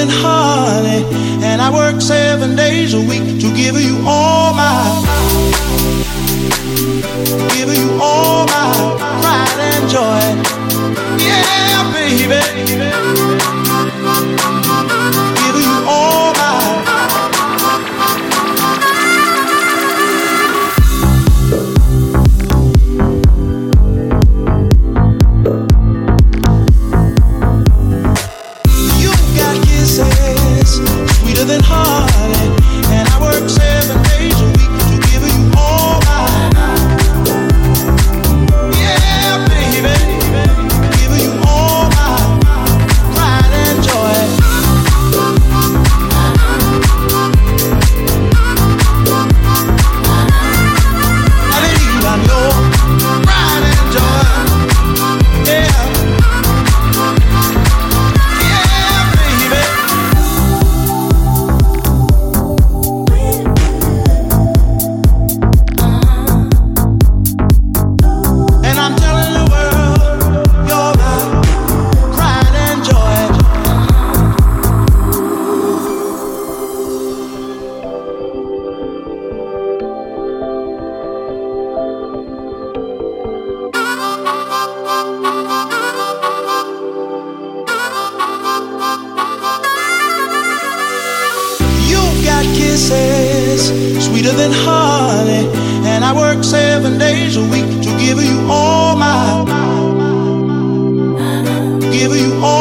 honey, and I work 7 days a week to give you all my pride and joy. Yeah, baby. Give you all my. You got kisses sweeter than honey, and I work 7 days a week to give you all my. Yeah, baby. Give you all my pride and joy. I believe I'm your pride and joy. Yeah. Yeah, baby. And I'm telling the world, you're my pride and joy. You got kisses sweeter than honey, and I work 7 days a week to give you all my, give you all.